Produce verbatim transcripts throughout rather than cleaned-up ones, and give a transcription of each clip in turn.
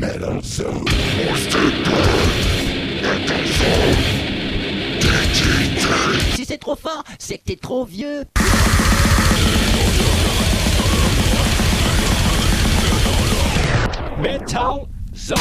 Metal Zone. Si c'est trop fort, c'est que t'es trop vieux. Metal Zone.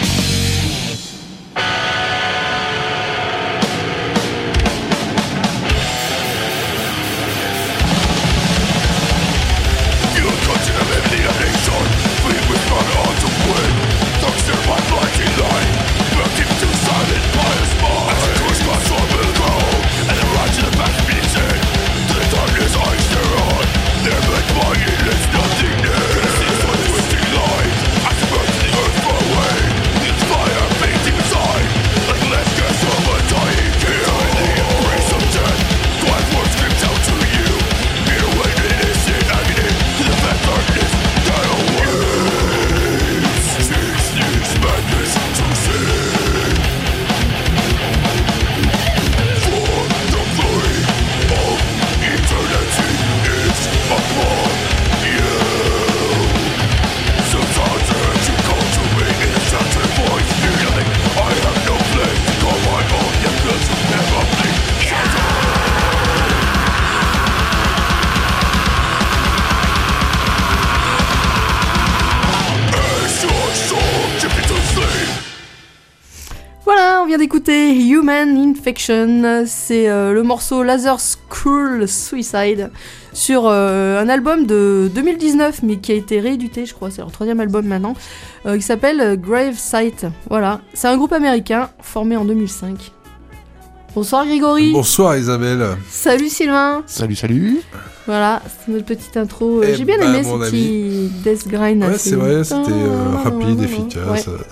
Voilà, on vient d'écouter Human Infection, c'est euh, le morceau Laser School Suicide sur euh, un album de deux mille dix-neuf mais qui a été réédité, je crois, c'est leur troisième album maintenant, euh, qui s'appelle Grave Site. Voilà, c'est un groupe américain formé en deux mille cinq. Bonsoir Grégory. Bonsoir Isabelle. Salut Sylvain. Salut, salut. Voilà, c'est notre petite intro. Eh J'ai bien ben, aimé mon ce petit Death Grind. Ouais, assez- c'est vrai, c'était euh, rapide, efficace. Ouais.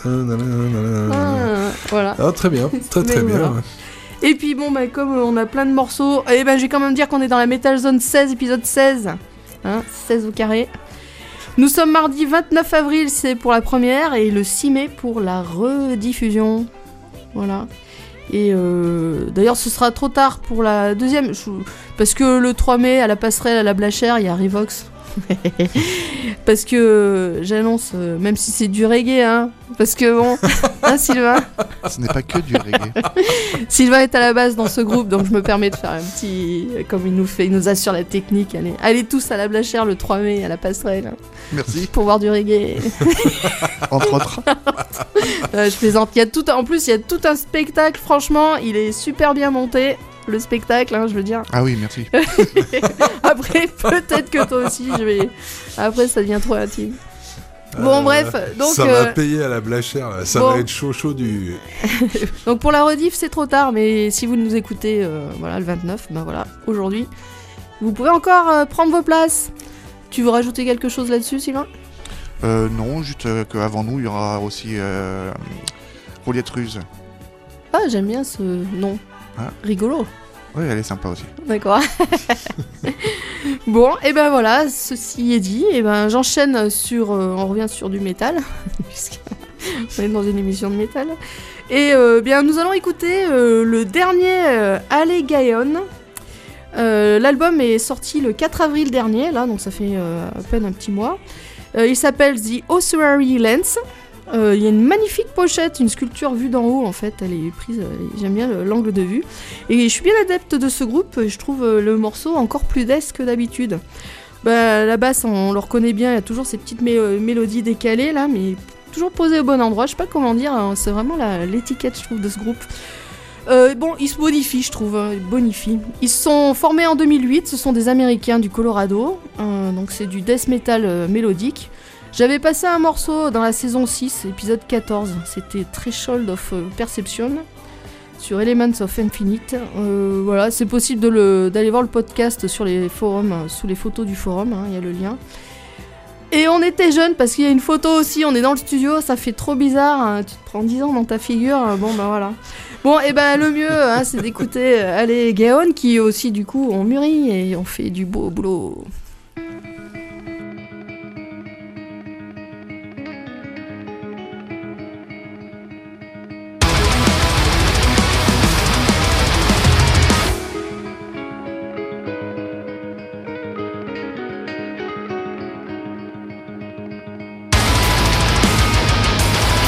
Euh, Ah, voilà. Ah, très bien, très très Mais bien. voilà. Et puis bon, bah, comme on a plein de morceaux, eh ben, je vais quand même dire qu'on est dans la Metal Zone seize, épisode seize. Hein, seize au carré. Nous sommes mardi vingt-neuf avril, c'est pour la première, et le six mai pour la rediffusion. Voilà. Et euh, d'ailleurs, ce sera trop tard pour la deuxième, je- parce que le trois mai, à la passerelle, à la Blachère, il y a Revox. Parce que euh, j'annonce, euh, même si c'est du reggae, hein, parce que bon, hein, Sylvain Ce n'est pas que du reggae. Sylvain est à la base dans ce groupe, donc je me permets de faire un petit, comme il nous fait, il nous assure la technique. Allez, allez tous à la Blachère le trois mai, à la passerelle, hein, Merci. pour voir du reggae. Entre autres. Euh, je plaisante. Il y a tout, en plus, il y a tout un spectacle. Franchement, il est super bien monté. Le spectacle, hein, je veux dire. Ah oui, merci. Après, peut-être que toi aussi, je vais. Après, ça devient trop intime. Bon, Euh, bref, donc. ça euh, va payer à la Blachère, là. Ça bon. va être chaud chaud du... Donc pour la rediff, c'est trop tard, mais si vous nous écoutez, euh, voilà, le vingt-neuf, ben voilà, aujourd'hui, vous pouvez encore euh, prendre vos places. Tu veux rajouter quelque chose là-dessus, Sylvain ? Euh, non, juste euh, qu'avant nous, il y aura aussi euh, Rouliette Ruse. Ah, j'aime bien ce nom. Ah. Rigolo. Oui, elle est sympa aussi. D'accord. Bon, et ben voilà, ceci est dit. Et ben j'enchaîne sur, euh, on revient sur du métal, puisqu'on est dans une émission de métal. Et euh, bien, nous allons écouter euh, le dernier euh, Allegaeon. Euh, L'album est sorti le quatre avril dernier, là, donc ça fait euh, à peine un petit mois. Euh, il s'appelle The Ossuary Lens. Euh, Il y a une magnifique pochette, une sculpture vue d'en haut en fait, elle est prise, euh, j'aime bien le- l'angle de vue. Et je suis bien adepte de ce groupe, et je trouve euh, le morceau encore plus death que d'habitude. Bah, la basse, on le reconnaît bien, il y a toujours ces petites mé- euh, mélodies décalées là, mais toujours posées au bon endroit, je sais pas comment dire, hein, c'est vraiment la- l'étiquette je trouve de ce groupe. Euh, bon, ils se modifient, je trouve, hein, ils bonifient. Ils se sont formés en deux mille huit, ce sont des Américains du Colorado, euh, donc c'est du death metal euh, mélodique. J'avais passé un morceau dans la saison six, épisode quatorze, c'était Threshold of euh, Perception, sur Elements of Infinite. Euh, voilà, c'est possible de le- d'aller voir le podcast sur les forums, euh, sous les photos du forum, hein, il y a le lien. Et on était jeunes parce qu'il y a une photo aussi, on est dans le studio, ça fait trop bizarre, hein, tu te prends dix ans dans ta figure, euh, bon bah voilà. Bon, et ben le mieux, hein, c'est d'écouter euh, Allegaeon qui aussi du coup ont mûri et ont fait du beau boulot. Thank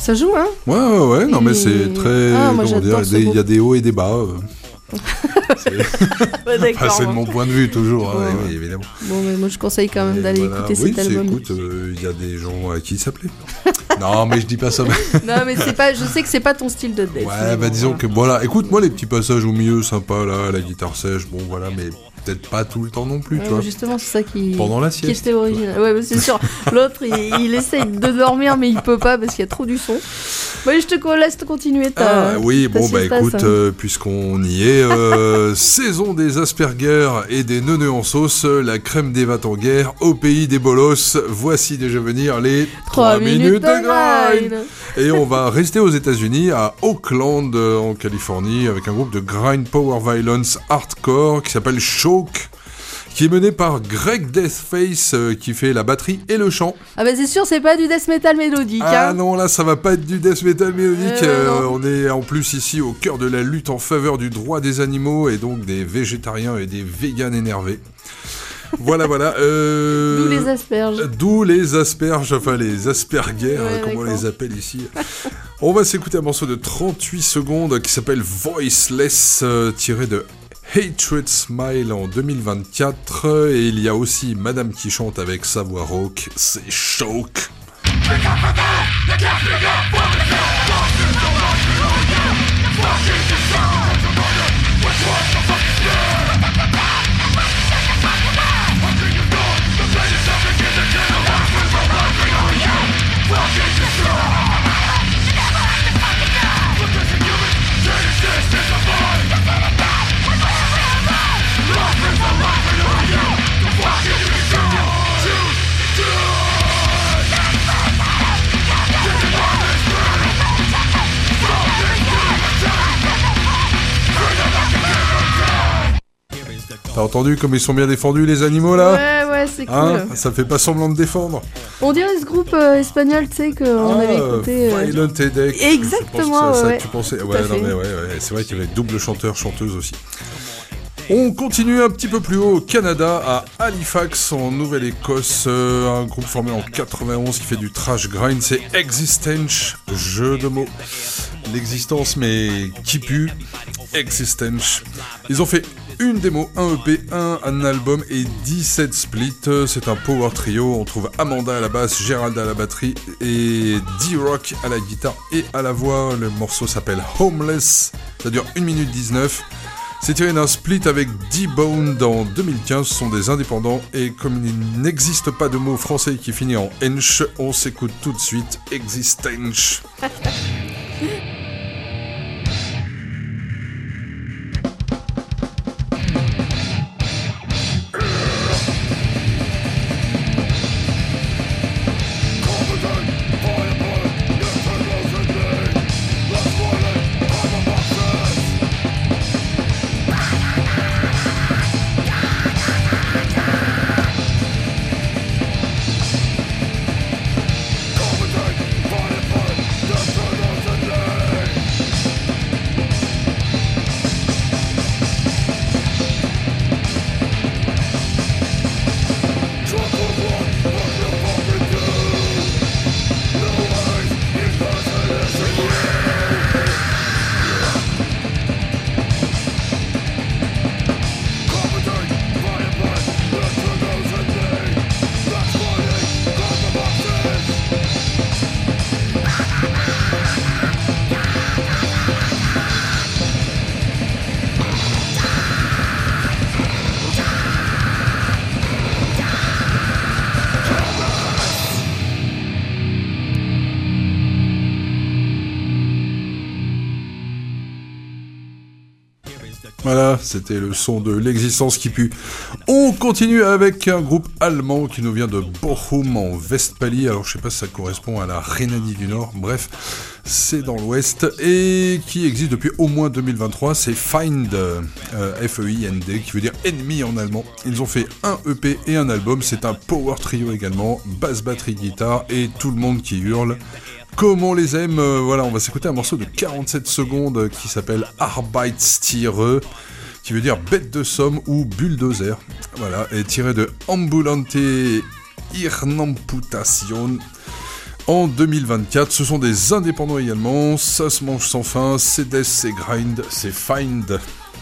Ça joue, hein? Ouais, ouais, ouais, non, Et- mais c'est très. Ah, moi, comment j'adore dire, ce des- il y a groupe. des hauts et des bas. euh. C'est Ouais, d'accord. enfin, c'est de bon. mon point de vue, toujours, hein, Ouais. oui, évidemment. Bon, mais moi je conseille quand même Et d'aller voilà. écouter oui, cet c'est- album. écoute, euh, il y a des gens à qui ça plaît. Non, mais je dis pas ça. Non, mais c'est pas, je sais que c'est pas ton style de death. Ouais, mais bah bon, disons voilà. que voilà, écoute, moi les petits passages au milieu, sympa là, la guitare sèche, bon voilà, mais peut-être pas tout le temps non plus, Ouais, tu vois. mais justement, c'est ça qui. Pendant la qui sieste. était original. Ouais, mais c'est sûr. L'autre, il, il essaye de dormir, mais il peut pas parce qu'il y a trop du son. Bah, je te co- laisse te continuer ta. Ah oui, ta bon bah siestas, écoute, hein. euh, puisqu'on y est, euh, saison des Asperger et des neuneux en sauce, la crème des vats en guerre, au pays des bolos, voici déjà venir les Trois minutes de grind. Et on va rester aux États-Unis, à Oakland, euh, en Californie, avec un groupe de grind power violence hardcore qui s'appelle Choke, qui est mené par Greg Deathface, euh, qui fait la batterie et le chant. Ah bah c'est sûr, c'est pas du death metal mélodique. Ah hein. non, là ça va pas être du death metal mélodique. Euh, euh, non. on est en plus ici au cœur de la lutte en faveur du droit des animaux et donc des végétariens et des véganes énervés. Voilà, voilà. Euh... D'où les asperges. D'où les asperges, enfin les aspergers, Ouais, comme on d'accord. les appelle ici. On va s'écouter un morceau de trente-huit secondes qui s'appelle Voiceless, euh, tiré de Hatred Smile en deux mille vingt-quatre. Et il y a aussi Madame qui chante avec sa voix rauque, c'est Choke. T'as entendu comme ils sont bien défendus les animaux là? Ouais, ouais, c'est cool. Hein, ça fait pas semblant de défendre. On dirait ce groupe euh, espagnol, tu sais, qu'on Ah, avait écouté. euh, Violent Headache. Exactement, Je pense que c'est à ça ouais. que tu pensais. Tout Ouais, à non, fait. mais ouais, ouais, c'est vrai qu'il y avait double chanteur, chanteuse aussi. On continue un petit peu plus haut au Canada, à Halifax, en Nouvelle-Écosse. Euh, un groupe formé en quatre-vingt-onze qui fait du trash grind, c'est Existence, jeu de mots. L'existence, mais qui pue. Existence. Ils ont fait une démo, un E P, un, un album et dix-sept splits. C'est un power trio. On trouve Amanda à la basse, Gérald à la batterie et D-Rock à la guitare et à la voix. Le morceau s'appelle Homeless. Ça dure une minute dix-neuf. C'est tiré d'un split avec D-Bone en deux mille quinze. Ce sont des indépendants. Et comme il n'existe pas de mot français qui finit en ench, on s'écoute tout de suite Existence. Voilà, c'était le son de l'existence qui pue. On continue avec un groupe allemand qui nous vient de Bochum en Westphalie. Alors je sais pas si ça correspond à la Rhénanie du Nord, bref, c'est dans l'Ouest et qui existe depuis au moins deux mille vingt-trois. C'est Feind, euh, F E I N D, qui veut dire ennemi en allemand. Ils ont fait un E P et un album. C'est un power trio également, basse, batterie, guitare et tout le monde qui hurle. Comme on les aime, euh, voilà, on va s'écouter un morceau de quarante-sept secondes euh, qui s'appelle Arbeitstiere, qui veut dire bête de somme ou bulldozer. Voilà, et tiré de Ambulante Hirnamputation. en deux mille vingt-quatre. Ce sont des indépendants également. Ça se mange sans fin. C'est Death, c'est Grind, c'est Find.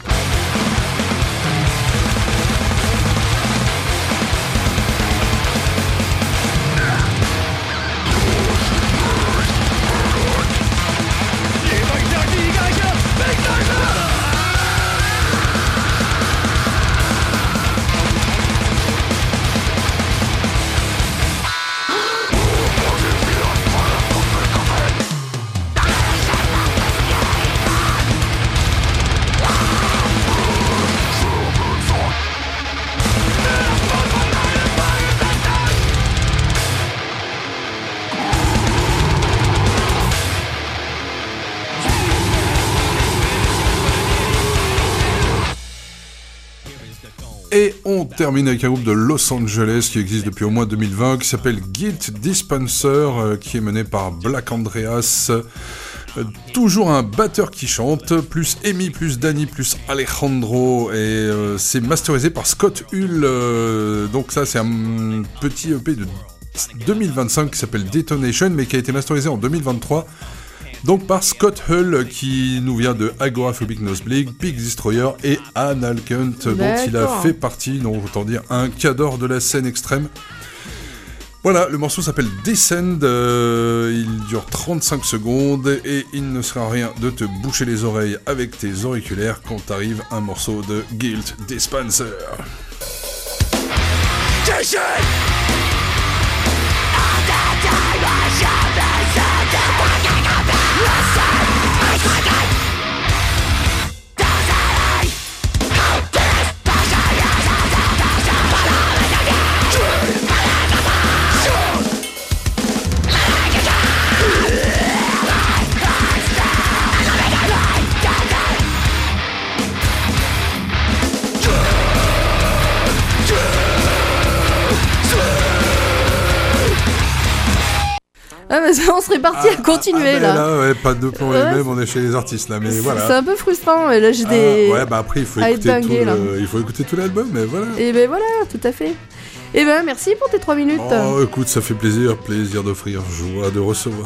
Et on termine avec un groupe de Los Angeles qui existe depuis au moins deux mille vingt, qui s'appelle Guilt Dispenser, euh, qui est mené par Black Andreas. Euh, toujours un batteur qui chante, plus Amy, plus Danny, plus Alejandro, et euh, c'est masterisé par Scott Hull. Euh, donc ça, c'est un petit E P de deux mille vingt-cinq qui s'appelle Detonation, mais qui a été masterisé en deux mille vingt-trois. Donc par Scott Hull, qui nous vient de Agoraphobic Nosebleed, Pig Destroyer et Analkunt, dont il a fait partie, donc autant dire un cadre de la scène extrême. Voilà, le morceau s'appelle Descend, euh, il dure trente-cinq secondes et il ne sert à rien de te boucher les oreilles avec tes auriculaires quand t'arrive un morceau de Guilt Dispenser. Jason! Ah bah ça, on serait parti ah, à continuer ah, là. là ouais, pas de plan ouais, même, on est chez les artistes là, mais c'est, voilà. C'est un peu frustrant, mais là j'ai des. Ah, ouais, bah après il faut écouter dinguer, tout, le... il faut écouter tout l'album, mais voilà. Et ben voilà, tout à fait. Et ben merci pour tes trois minutes. Oh, écoute, ça fait plaisir, plaisir d'offrir, joie de recevoir.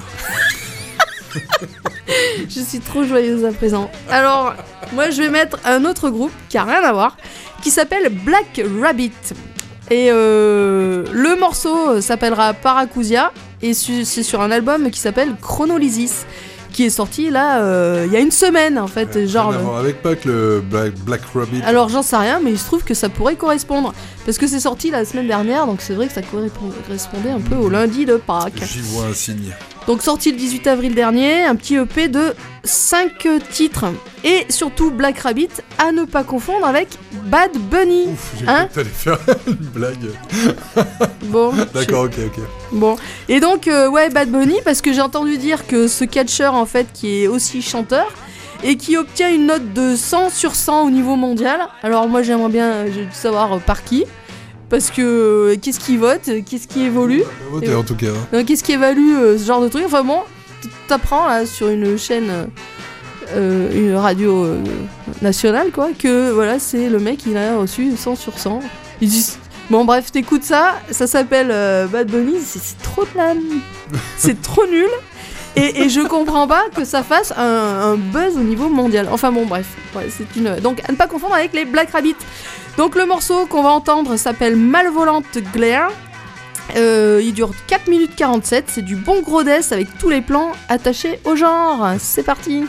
Je suis trop joyeuse à présent. Alors, moi je vais mettre un autre groupe qui a rien à voir, qui s'appelle Black Rabbit. Et euh, le morceau s'appellera Paracousia. Et c'est sur un album qui s'appelle Chronolysis, qui est sorti là euh, il y a une semaine en fait. Ouais, genre rien à voir avec Pâques, le Black, Black Rabbit. Alors j'en sais rien, mais il se trouve que ça pourrait correspondre. Parce que c'est sorti la semaine dernière, donc c'est vrai que ça correspondait un peu au lundi de Pâques. J'y vois un signe. Donc sorti le dix-huit avril dernier, un petit E P de cinq titres. Et surtout Black Rabbit, à ne pas confondre avec Bad Bunny. Ouf, j'ai hein cru que t'allais faire une blague. Bon. D'accord, ok, ok. Bon. Et donc, euh, ouais, Bad Bunny, parce que j'ai entendu dire que ce catcheur, en fait, qui est aussi chanteur, et qui obtient une note de cent sur cent au niveau mondial. Alors moi, j'aimerais bien euh, savoir euh, par qui. Parce que euh, qu'est-ce qui vote, qu'est-ce qui évolue. On va voter en tout cas. Euh, qu'est-ce qui évalue euh, ce genre de truc. Enfin bon, t'apprends là sur une chaîne, euh, une radio euh, nationale quoi, que voilà, c'est le mec, il a reçu cent sur cent. Ils disent, bon bref, t'écoutes ça, ça s'appelle euh, Bad Bunny, c'est, c'est trop de la... c'est trop nul. Et, et je comprends pas que ça fasse un, un buzz au niveau mondial. Enfin bon bref, ouais, c'est une... Donc à ne pas confondre avec les Black Rabbit. Donc le morceau qu'on va entendre s'appelle Malvolante Glare. Euh, il dure quatre minutes quarante-sept, c'est du bon gros death avec tous les plans attachés au genre. C'est parti.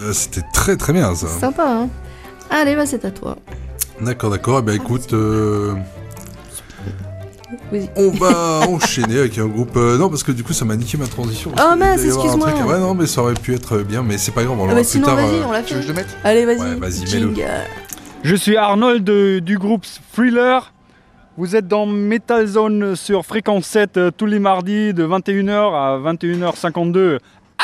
Euh, c'était très très bien ça. Sympa, hein. Allez, bah c'est à toi. D'accord, d'accord. Eh ben écoute, euh, Oui. on va enchaîner avec un groupe. euh, non, parce que du coup, ça m'a niqué ma transition. parce Oh, qu'il mince, devait y avoir un excuse-moi. truc- Ouais, non, mais ça aurait pu être bien, mais c'est pas grave. On Ah l'aura bah plus sinon, tard. vas-y, euh, on l'a Tu veux que fait. je le mette? Allez, vas-y. Ouais, vas-y, mets-le. Jingle. Je suis Arnold euh, du groupe Thriller. Vous êtes dans Metal Zone sur Fréquence sept euh, tous les mardis de vingt et une heures à vingt et une heures cinquante-deux.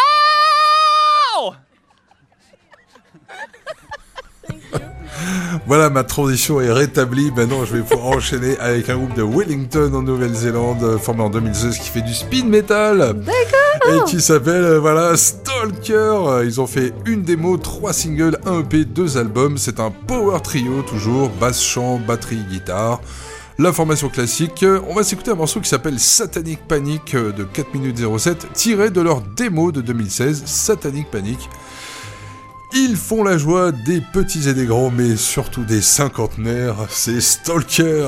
Voilà, ma transition est rétablie. Maintenant, je vais pouvoir enchaîner avec un groupe de Wellington en Nouvelle-Zélande, euh, formé en deux mille seize, qui fait du speed metal. D'accord. Et qui s'appelle, euh, voilà, Stalker. Euh, Ils ont fait une démo, trois singles, un E P, deux albums. C'est un power trio, toujours, basse, chant, batterie, guitare. La formation classique. Euh, On va s'écouter un morceau qui s'appelle Satanic Panic euh, de quatre minutes zéro sept, tiré de leur démo de deux mille seize, Satanic Panic. Ils font la joie des petits et des grands, mais surtout des cinquantenaires, c'est Stalker.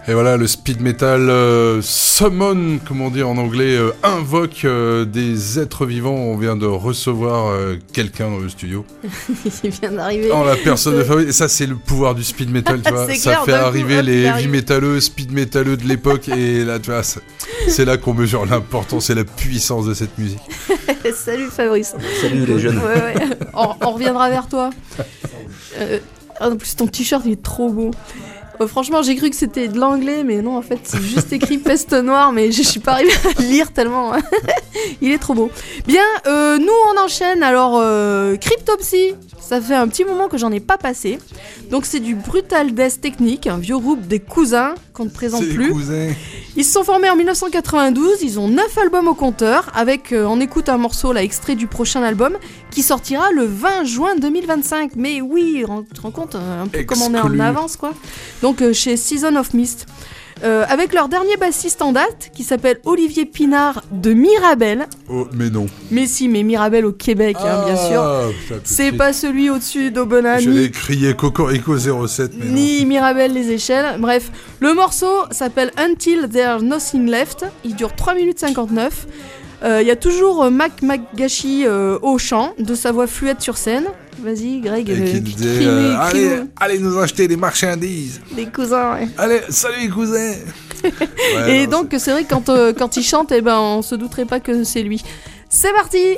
Et voilà, le speed metal euh, summon, comme on dit en anglais, euh, invoque euh, des êtres vivants. On vient de recevoir euh, quelqu'un dans le studio. Il vient d'arriver. En la personne de Fabrice. Et ça, c'est le pouvoir du speed metal, tu vois. C'est Ça clair, fait d'un coup, arriver hop, les il heavy arrive. métalleux, speed métalleux de l'époque. Et là, tu vois, c'est, c'est là qu'on mesure l'importance et la puissance de cette musique. Salut Fabrice. Salut les jeunes. Ouais, ouais. On, on reviendra vers toi. Euh, en plus, ton t-shirt, il est trop beau. Euh, franchement, j'ai cru que c'était de l'anglais, mais non, en fait, c'est juste écrit peste noire, mais je suis pas arrivée à le lire tellement. Il est trop beau. Bien, euh, nous, on enchaîne. Alors, euh, Cryptopsy, ça fait un petit moment que j'en ai pas passé. Donc, c'est du Brutal Death Technique, un vieux groupe des cousins qu'on ne présente C'est les plus. cousins. Ils se sont formés en dix-neuf cent quatre-vingt-douze, ils ont neuf albums au compteur, avec, euh, on écoute un morceau là, extrait du prochain album, qui sortira le vingt juin deux mille vingt-cinq. Mais oui, rends- tu te rends compte euh, un peu comme on est en Exclu. avance, quoi. Donc euh, chez Season of Mist. Euh, avec leur dernier bassiste en date, qui s'appelle Olivier Pinard de Mirabel. Oh, mais non. Mais si, mais Mirabel au Québec, hein, bien sûr. Ah, putain, tout de C'est suite. pas celui au-dessus d'Aubenas, Je ni l'ai crié Cocorico zéro sept, mais non. ni Mirabel les échelles. Bref, le morceau s'appelle Until There's Nothing Left. Il dure trois minutes cinquante-neuf. Il euh, y a toujours euh, Mac Magashi euh, au chant, de sa voix fluette sur scène. Vas-y, Greg, Et euh, qui crie- disait crie- euh, crie- allez, allez nous acheter des marchandises. des cousins. Ouais. Allez, salut les cousins. Ouais, Et non, donc, c'est vrai que quand, euh, quand il chante, eh ben, on se douterait pas que c'est lui. C'est parti!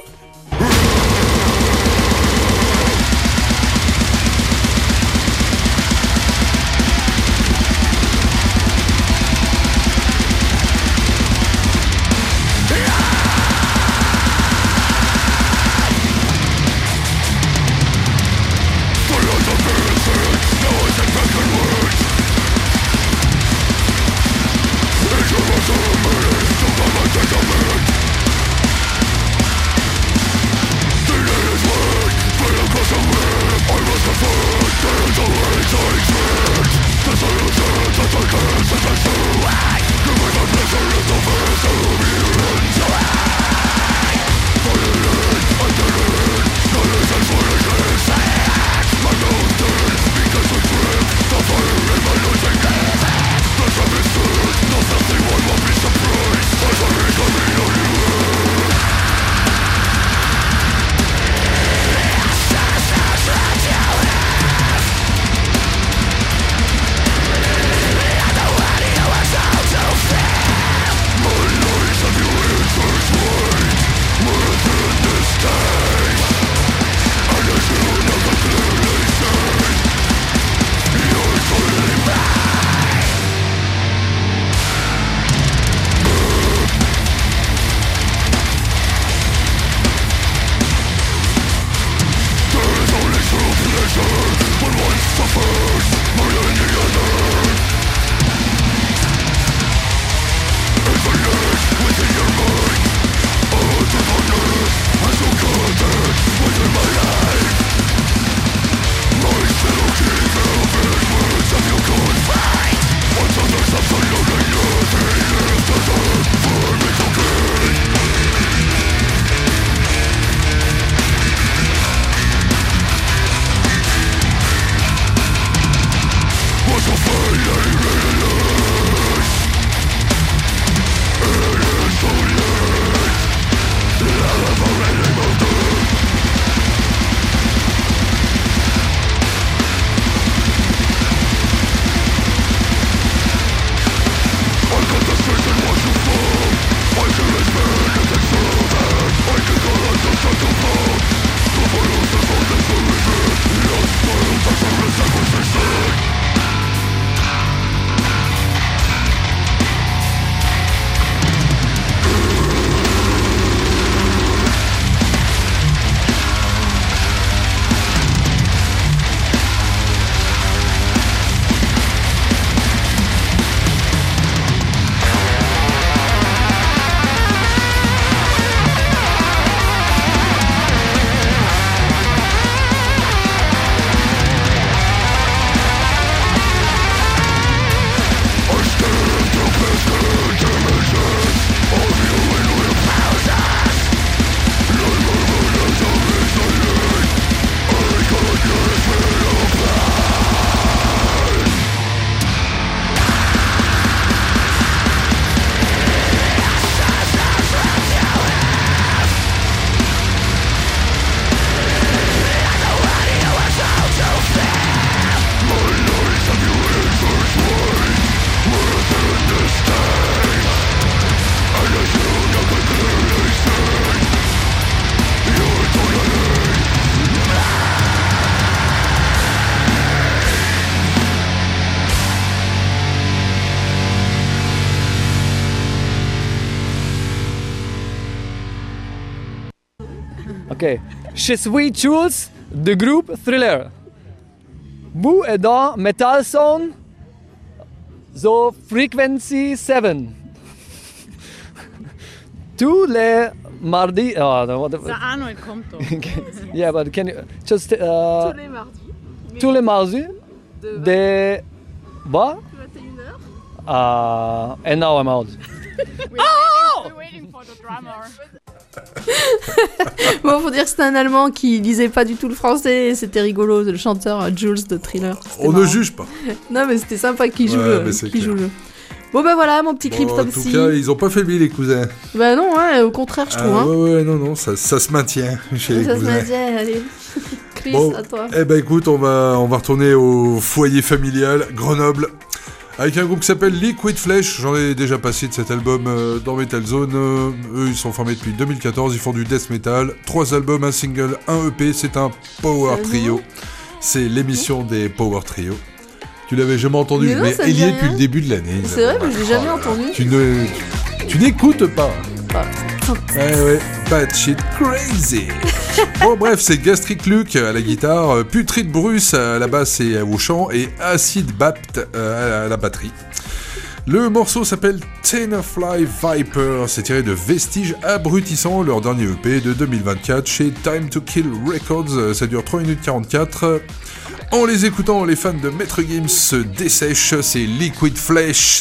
je suis Jules du groupe Thriller. Vous êtes dans Metal Zone, so Frequency sept. Tous les mardis. Oh, no, what the, Der Arnold kommt doch. yeah, but can you just. Uh, Tous les mardis. tous les mardis De de. What? vingt et une heures. Uh, and now I'm out. We're waiting for the drummer. Bon, faut dire que c'était un Allemand qui lisait pas du tout le français et c'était rigolo, le chanteur euh, Jules de Thriller. C'était On marrant. ne juge pas. Non, mais c'était sympa qu'il joue, Ouais, le, mais c'est qu'il clair. joue le. Bon, bah voilà, mon petit Bon, en tout Cryptopsy. cas, ils ont pas faibli les cousins. Bah non, hein, au contraire, je trouve. Ah, hein. ouais, ouais, non, non, ça, ça se maintient chez les Ça se cousins. maintient, allez. Chris, Bon, à toi. eh ben écoute, on va, on va retourner au foyer familial, Grenoble, avec un groupe qui s'appelle Liquid Flesh. J'en ai déjà passé de cet album euh, dans Metal Zone. Euh, eux, ils sont formés depuis deux mille quatorze, ils font du death metal. Trois albums, un single, un E P, c'est un power C'est trio. nouveau C'est l'émission des power trio. Tu l'avais jamais entendu, Mais non, mais ça me elle y dit est rien. depuis le début de l'année. C'est vrai, mais je l'ai Oh jamais là là. entendu. Tu ne, tu n'écoutes pas. Ah. Ouais, ouais, bad shit crazy. Bon, bref, c'est Gastric Luke à la guitare, Putrid Bruce à la basse et au chant, et Acid Bapt euh, à la batterie. Le morceau s'appelle Tenafly Viper, c'est tiré de Vestiges Abrutissants, leur dernier E P de deux mille vingt-quatre chez Time to Kill Records, ça dure trois minutes quarante-quatre. En les écoutant, les fans de Maître Gims se dessèchent, c'est Liquid Flesh.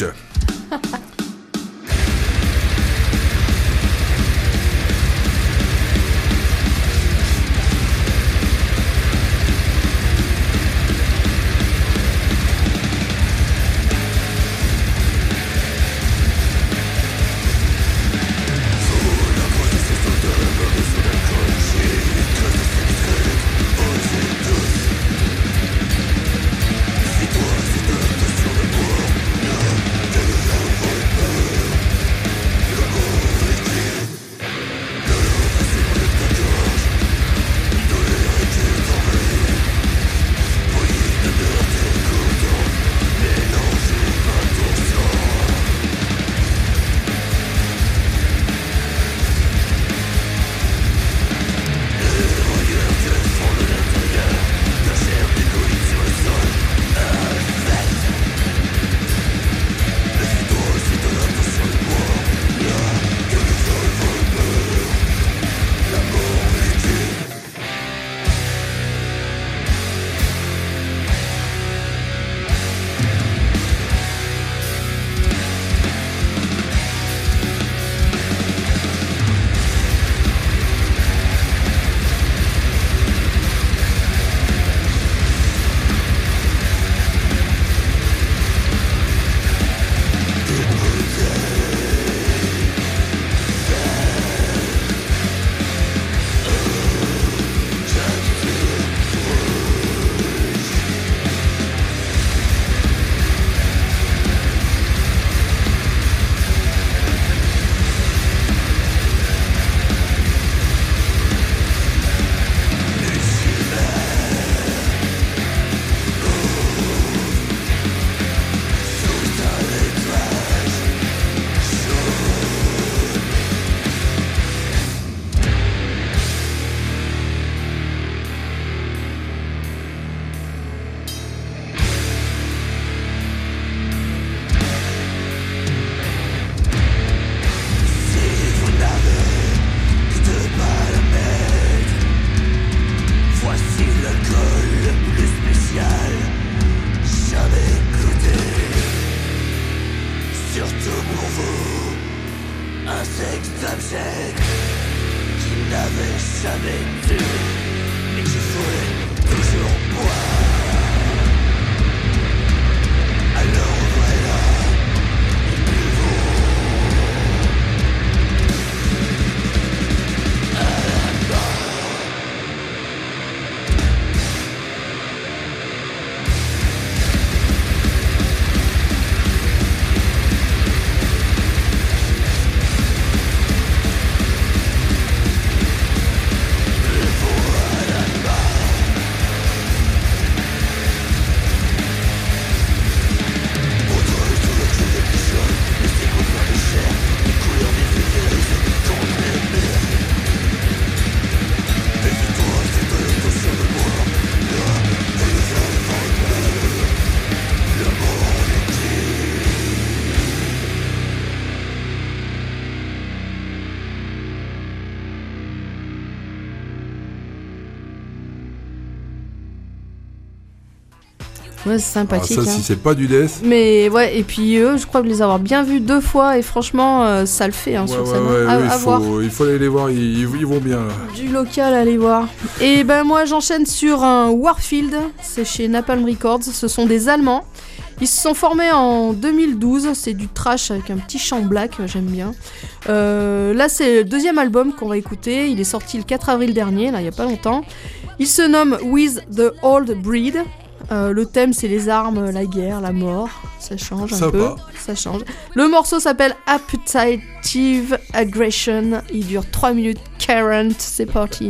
Ouais, c'est Alors sympathique. ça, hein. si c'est pas du death. Mais ouais, et puis eux, je crois que les avoir bien vus deux fois, et franchement, euh, ça le fait hein, Ouais, sur ouais, scène. ouais, à, oui, à il, voir. faut, il faut aller les voir, ils, ils vont bien là. Du local, allez voir. Et ben moi, j'enchaîne sur un Warfield, c'est chez Napalm Records, ce sont des Allemands. Ils se sont formés en deux mille douze, c'est du trash avec un petit chant black, j'aime bien. Euh, là, c'est le deuxième album qu'on va écouter, il est sorti le quatre avril dernier, là, il y a pas longtemps. Il se nomme With the Old Breed. Euh, le thème, c'est les armes, la guerre, la mort. Ça change un Sympa. peu. Ça change. Le morceau s'appelle Appetitive Aggression. Il dure trois minutes quarante. C'est parti.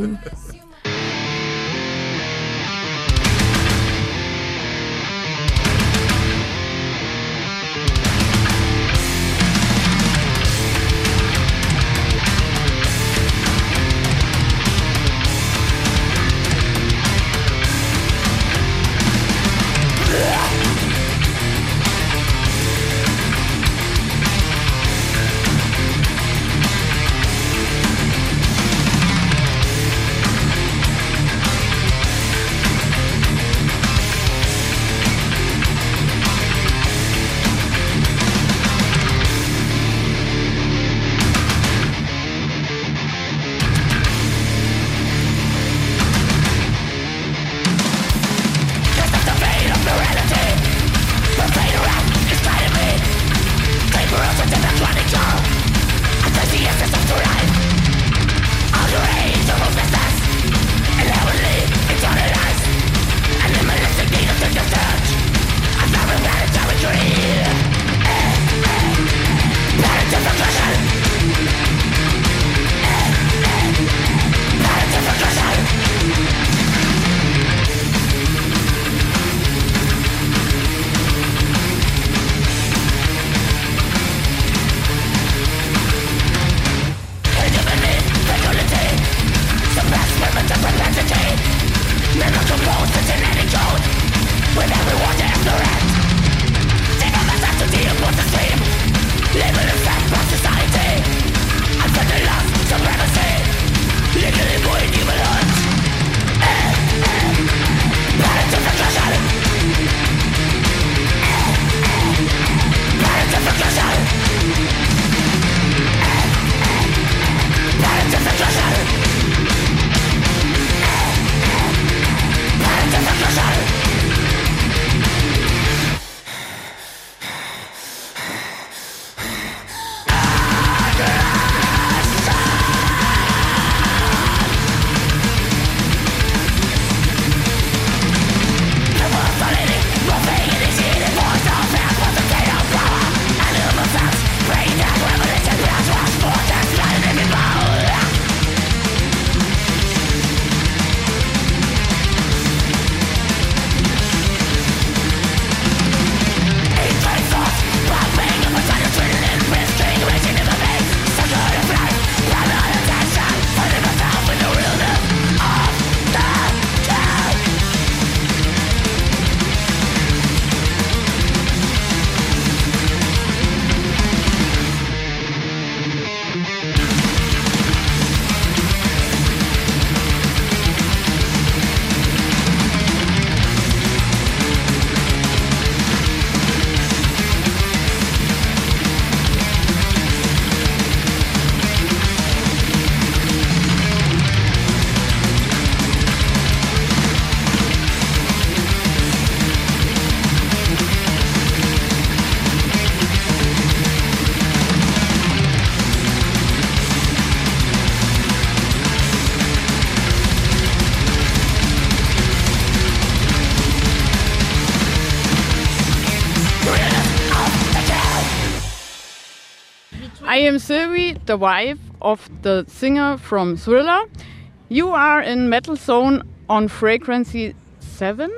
I am Sylvie, the wife of the singer from Thriller. You are in Metal Zone on Frequency seven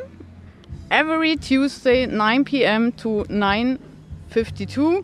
every Tuesday nine p.m. to nine fifty-two.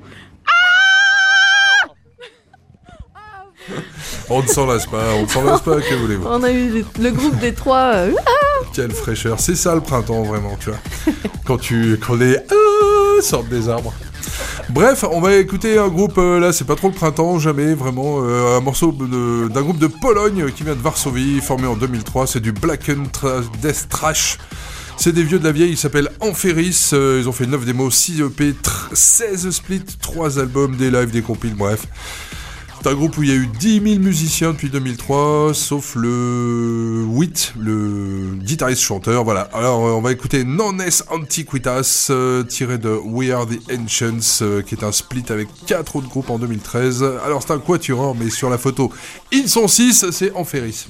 On ne s'en lasse pas, on ne s'en lasse pas, que voulez-vous. On a eu le, le groupe des trois. Euh, Quelle fraîcheur, c'est ça le printemps vraiment, tu vois. Quand tu, quand les euh, sortent des arbres. Bref, on va écouter un groupe, euh, là c'est pas trop le printemps, jamais vraiment, euh, un morceau de, d'un groupe de Pologne qui vient de Varsovie, formé en deux mille trois, c'est du Black and tra- Death Trash. C'est des vieux de la vieille, ils s'appellent Amphéris, euh, ils ont fait neuf démos, six E P, seize splits, trois albums, des lives, des compiles, bref. C'est un groupe où il y a eu dix mille musiciens depuis deux mille trois, sauf le huit, le guitariste chanteur, voilà. Alors on va écouter Nones Antiquitas, euh, tiré de We Are The Ancients, euh, qui est un split avec quatre autres groupes en deux mille treize. Alors c'est un quatuor, mais sur la photo, ils sont six, c'est Amphéris.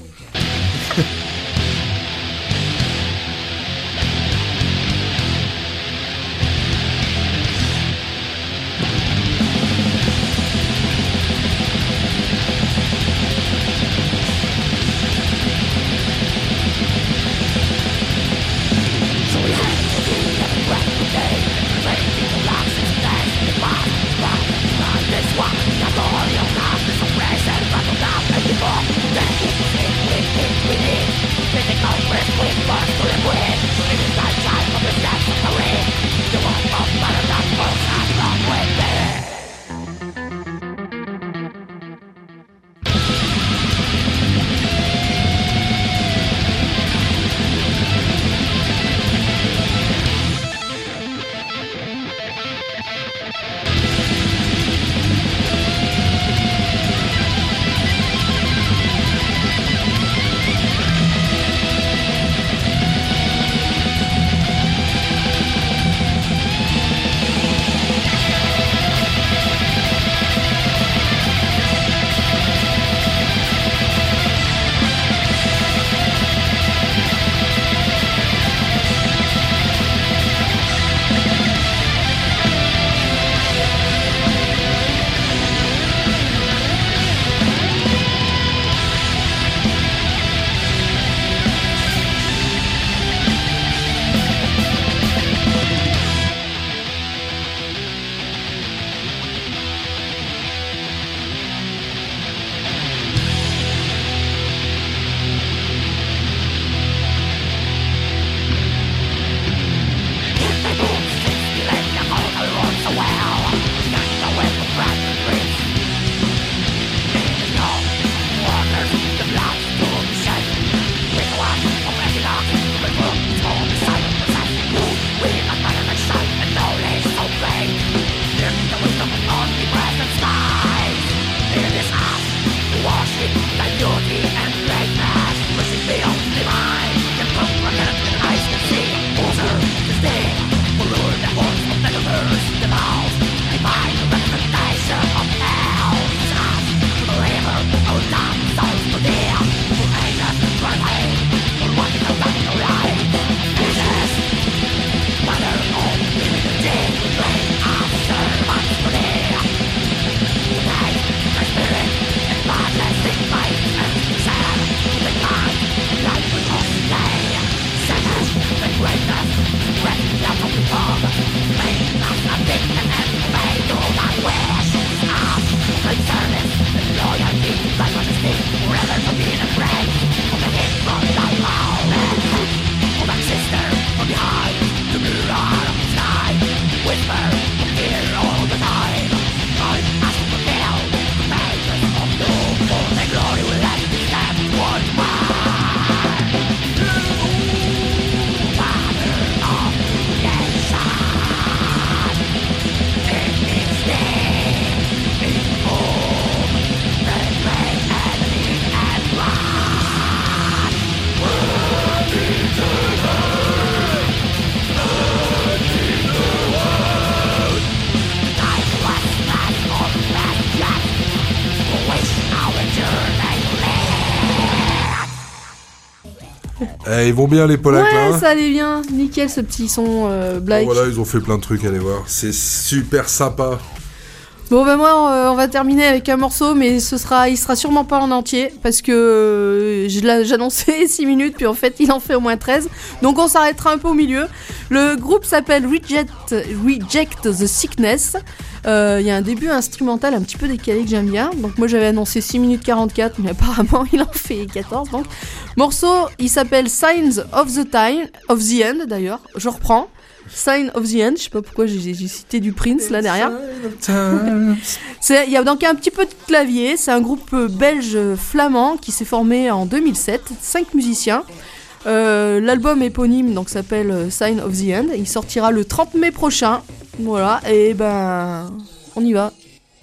Eh, ils vont bien les Polacks ouais, là. Ouais, ça allait bien. Nickel ce petit son euh, black. Bon, voilà, ils ont fait plein de trucs, allez voir. C'est super sympa. Bon ben moi on, on va terminer avec un morceau, mais ce sera, il sera sûrement pas en entier parce que euh, j'annonçais six minutes puis en fait il en fait au moins treize, donc on s'arrêtera un peu au milieu. Le groupe s'appelle Reject, Reject the Sickness. Il euh, y a un début instrumental un petit peu décalé que j'aime bien, donc moi j'avais annoncé six minutes quarante-quatre, mais apparemment il en fait quatorze. Donc morceau, il s'appelle Signs of the Time, of the End d'ailleurs, je reprends. Sign of the End, je sais pas pourquoi j'ai, j'ai cité du Prince là derrière. Il y a donc un petit peu de clavier, c'est un groupe belge flamand qui s'est formé en deux mille sept, cinq musiciens. Euh, euh, l'album éponyme donc s'appelle euh, Sign of the End. Il sortira le trente mai prochain. Voilà, et ben on y va.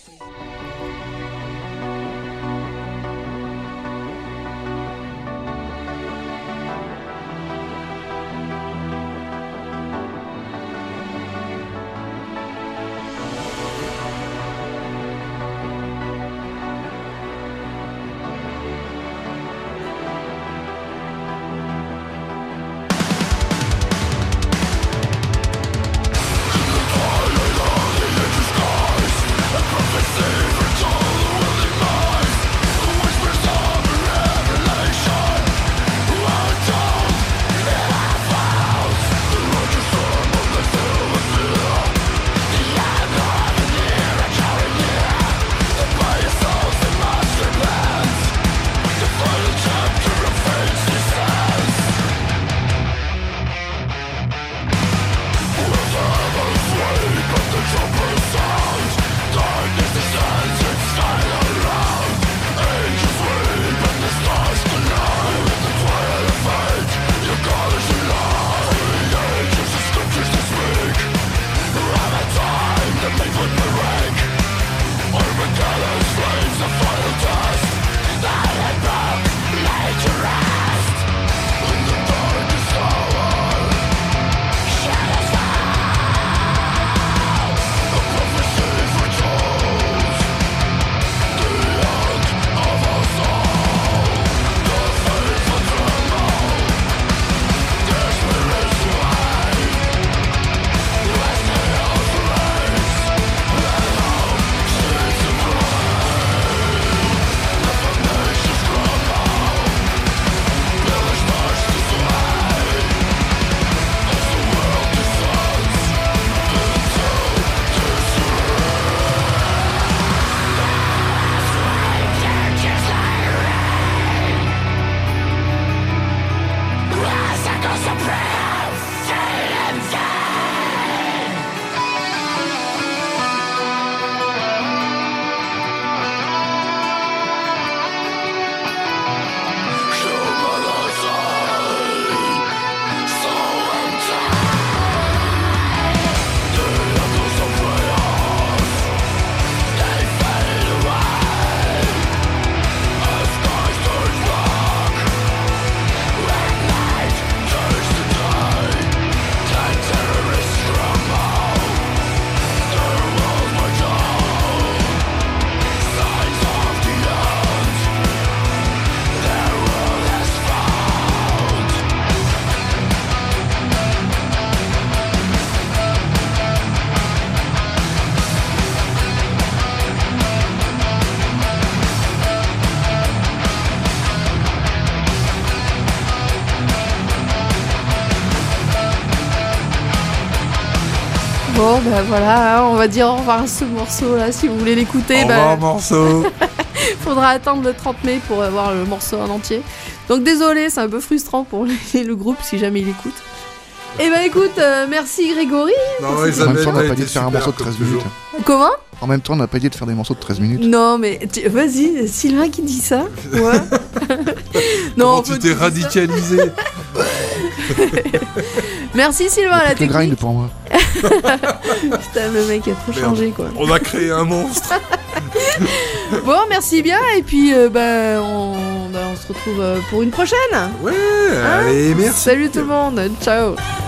Bon, ben voilà, hein, on va dire au revoir à ce morceau-là, si vous voulez l'écouter. Au bah, revoir, morceau. faudra attendre le trente mai pour avoir le morceau en entier. Donc désolé, c'est un peu frustrant pour le, le groupe si jamais il écoute. Et bah écoute, euh, merci Grégory. Non, En même Isabelle, temps, on t'as n'a pas été dit de faire un super, morceau de comme treize toujours. minutes. Comment? En même temps, on n'a pas dit de faire des morceaux de treize minutes. Non, mais tu- vas-y, Sylvain qui dit ça. Ouais. Comment on tu peut t'es dire ça. radicalisé? Merci Sylvain à la Le technique. grind pour moi. Putain, le mec a trop Merde. changé quoi. On a créé un monstre. Bon, merci bien et puis euh, bah, on, bah, on se retrouve euh, pour une prochaine. Ouais, allez, merci. Salut tout le monde, ciao.